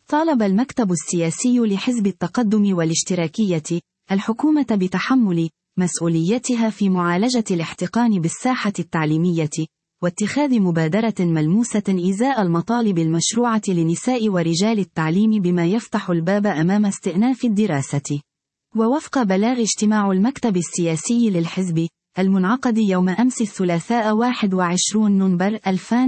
طالب المكتب السياسي لحزب التقدم والاشتراكية الحكومة بتحمل مسؤوليتها في معالجة الاحتقان بالساحة التعليمية، واتخاذ مبادرة ملموسة إزاء المطالب المشروعة لنساء ورجال التعليم بما يفتح الباب أمام استئناف الدراسة. ووفق بلاغ اجتماع المكتب السياسي للحزب المنعقد يوم أمس الثلاثاء 21 نوفمبر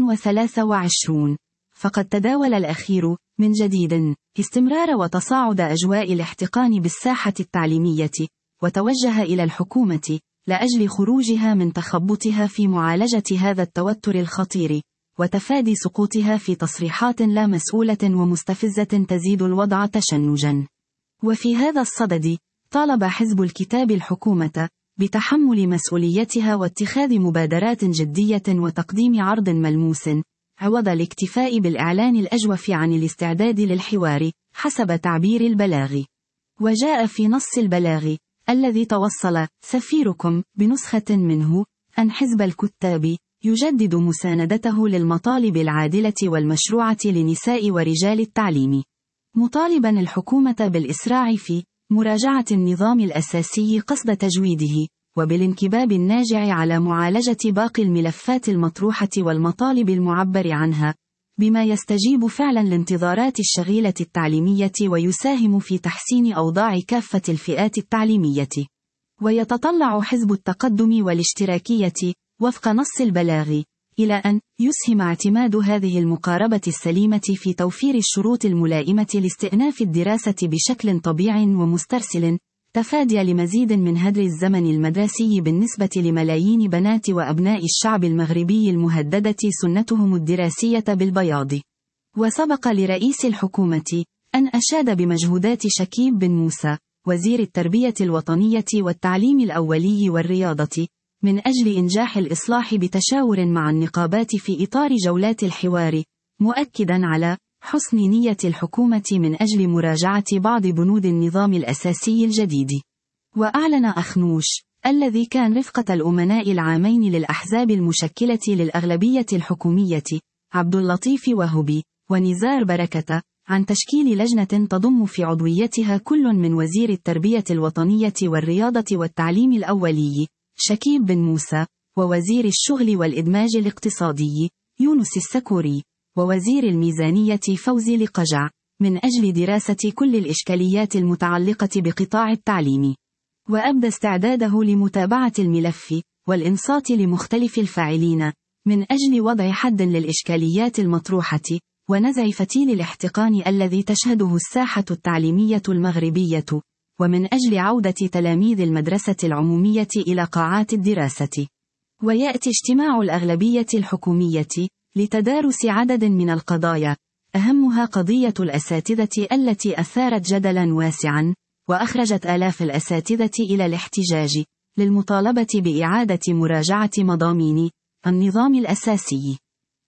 2023، فقد تداول الأخير من جديد استمرار وتصاعد أجواء الاحتقان بالساحة التعليمية، وتوجه إلى الحكومة لأجل خروجها من تخبطها في معالجة هذا التوتر الخطير، وتفادي سقوطها في تصريحات لا مسؤولة ومستفزة تزيد الوضع تشنجا. وفي هذا الصدد طالب حزب الكتاب الحكومة بتحمل مسؤوليتها واتخاذ مبادرات جدية وتقديم عرض ملموس، عوض الاكتفاء بالإعلان الأجوف عن الاستعداد للحوار حسب تعبير البلاغ. وجاء في نص البلاغ الذي توصل سفيركم بنسخة منه أن حزب الكتاب يجدد مساندته للمطالب العادلة والمشروعة لنساء ورجال التعليم، مطالبا الحكومة بالإسراع في مراجعة النظام الأساسي قصد تجويده، وبالانكباب الناجع على معالجة باقي الملفات المطروحة والمطالب المعبر عنها، بما يستجيب فعلا لانتظارات الشغيلة التعليمية ويساهم في تحسين أوضاع كافة الفئات التعليمية. ويتطلع حزب التقدم والاشتراكية وفق نص البلاغ إلى أن يسهم اعتماد هذه المقاربة السليمة في توفير الشروط الملائمة لاستئناف الدراسة بشكل طبيعي ومسترسل، تفاديا لمزيد من هدر الزمن المدرسي بالنسبة لملايين بنات وأبناء الشعب المغربي المهددة سنتهم الدراسية بالبياض. وسبق لرئيس الحكومة أن أشاد بمجهودات شكيب بن موسى وزير التربية الوطنية والتعليم الأولي والرياضة من أجل إنجاح الإصلاح بتشاور مع النقابات في إطار جولات الحوار، مؤكدا على حسن نية الحكومة من أجل مراجعة بعض بنود النظام الأساسي الجديد. وأعلن أخنوش الذي كان رفقة الأمناء العامين للأحزاب المشكلة للأغلبية الحكومية عبد اللطيف وهبي ونزار بركة عن تشكيل لجنة تضم في عضويتها كل من وزير التربية الوطنية والرياضة والتعليم الأولي شكيب بن موسى، ووزير الشغل والإدماج الاقتصادي يونس السكوري، ووزير الميزانية فوزي لقجع، من أجل دراسة كل الإشكاليات المتعلقة بقطاع التعليم. وأبدى استعداده لمتابعة الملف والإنصات لمختلف الفاعلين من أجل وضع حد للإشكاليات المطروحة ونزع فتيل الاحتقان الذي تشهده الساحة التعليمية المغربية، ومن أجل عودة تلاميذ المدرسة العمومية إلى قاعات الدراسة. ويأتي اجتماع الأغلبية الحكومية لتدارس عدد من القضايا، أهمها قضية الأساتذة التي أثارت جدلا واسعا وأخرجت آلاف الأساتذة إلى الاحتجاج للمطالبة بإعادة مراجعة مضامين النظام الأساسي.